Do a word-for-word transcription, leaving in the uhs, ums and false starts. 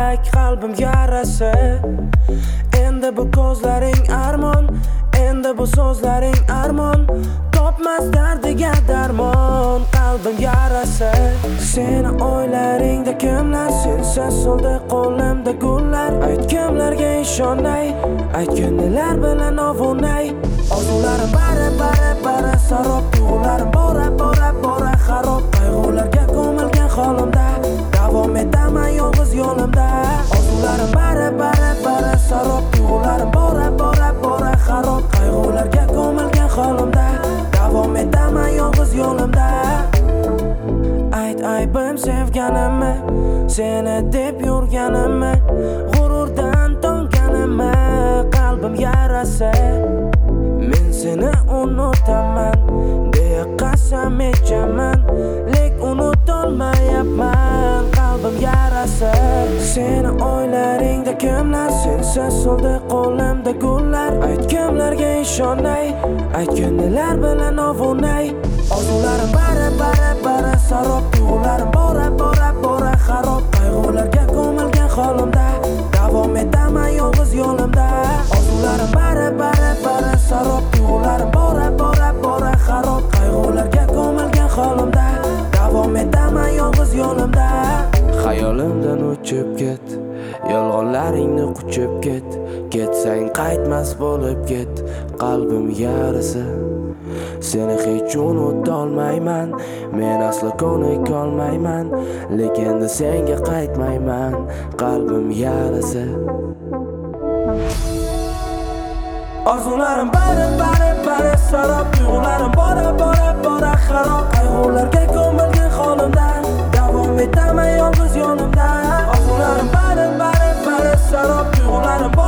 yurak, qalbim yarasi. Endi bu ko'zlaring armon, endi bu so'zlaring armon. Topmas dardiga darmon, qalbim yarasi. Seni o'ylaringda kimlar, sensiz soldi qo'limda gullar. Ayt kimlarga ishonay, aytgan nelar bilan ovunay. Orzularim bara bara bara sarob, tuyg'ularim bora bora bora xarob. Qayg'ularga ko'milgan holimda davom etaman yolg'iz yo'limda. Orzularim bara bara bara sarob, tuyg'ularim bora bora bora xarob. Qayg'ularga ko'milgan holimda davom etaman yolg'iz yo'limda. Ayt aybim sevganimmi, seni deb yurganimmi, g'ururdan tonganimmi, qalbim yarasi. Men seni unutaman deya qasam ichaman, lek unutolmayapman, qalbim yarasi. Seni o'ylaringda kimlar, sensiz soldi qo'limda gullar. Ayt kimlarga ishonay, aytgan nelar bilan ovunay. Orzularim bara bara bara sarob, tuyg'ularim bora bora bora xarob. Qayg'ularga ko'milgan holimda davom etaman yolg'iz yo'limda. Orzularim bara bara bara sarob, tuyg'ularim bora bora bora xarob. Qayg'ularga ko'milgan holimda davom etaman yolg'iz yo'limda. Xayolimdan uchib ket, yolg'onlaringni quchib ket. Ketsang qaytmas bo'lib ket, qalbim yarasi. Seni hech unutolmayman, men aslo ko'nikolmayman, lekin endi senga qaytmayman, qalbim yarasi. Orzularim bara bara bara sarob, tuyg'ularim bora bora bora xarob. Qayg'ularga ko'milgan holimda davom etaman yolg'iz yo'limda. Orzularim bara bara bara sarob, tuyg'ularim